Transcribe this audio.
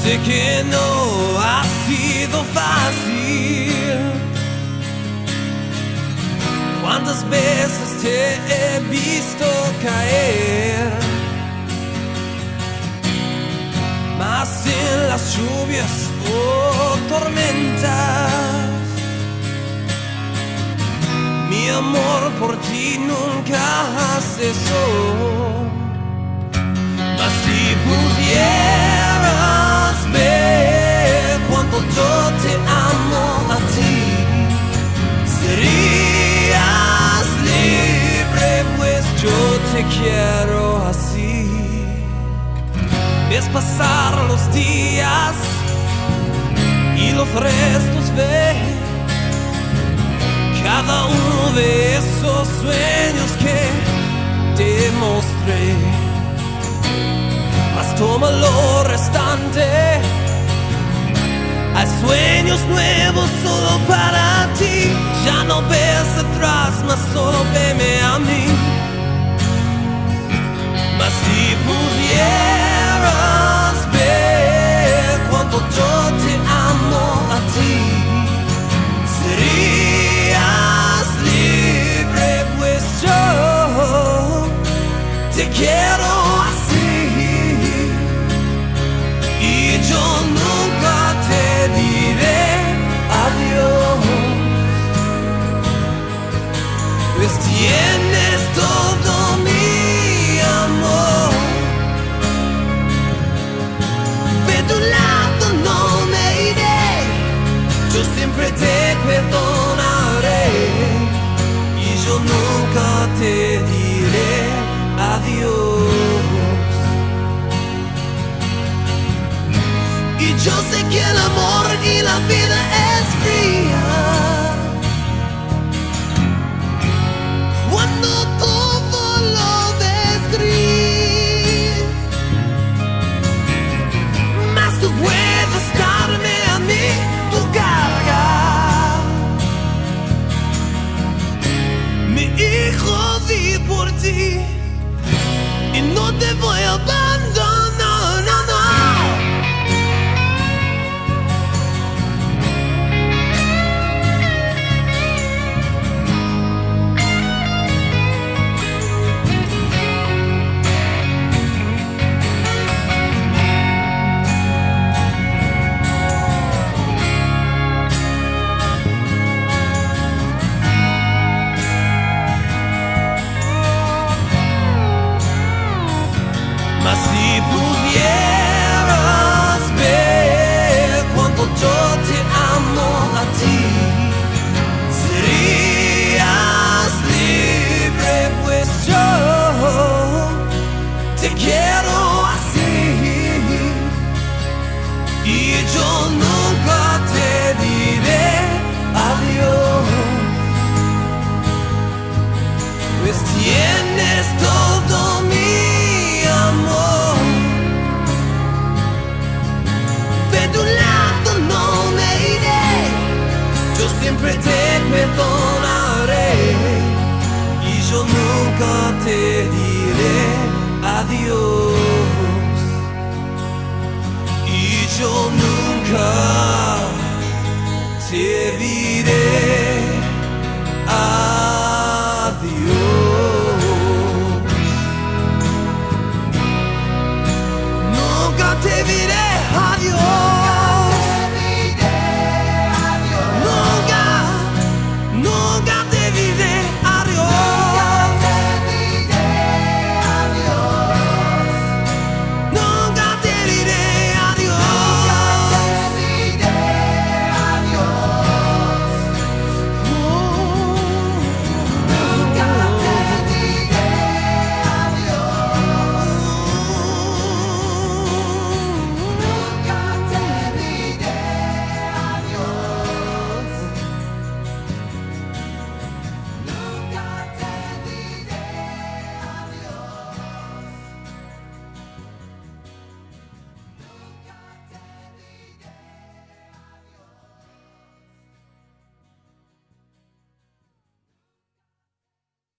Sé que no ha sido fácil. ¿Cuántas veces te he visto caer? Más en las lluvias o tormentas. Mi amor por ti nunca cesó. Mas si pudieras ver cuánto yo te amo a ti, serías libre, pues yo te quiero así. Ves pasar los días y los restos ves cada uno de esos sueños que te mostré. Mas toma lo restante, hay sueños nuevos solo para ti. Ya no ves atrás, mas solo veme a mí. Mas si pudieras ver cuánto yo te amo a ti, serías libre, pues yo te quiero así. Y yo nunca te diré adiós, pues tienes todo mi amor. De tu lado no me iré, yo siempre te perdonaré. Y yo nunca te diré adiós. Y yo sé que el amor y la vida es fría cuando todo lo ves gris. Mas tú puedes darme a mí tu carga. Mi hijo, di por ti y no te voy a abandonar, no, no. Mas si pudieras ver cuánto yo te amo a ti, serías libre, pues yo te quiero así. Y yo nunca te diré adiós, pues tienes todo mi amor. De tu lado no me iré, yo siempre te perdonaré. Y yo nunca te diré adiós. Y yo nunca te diré adiós. Nunca te diré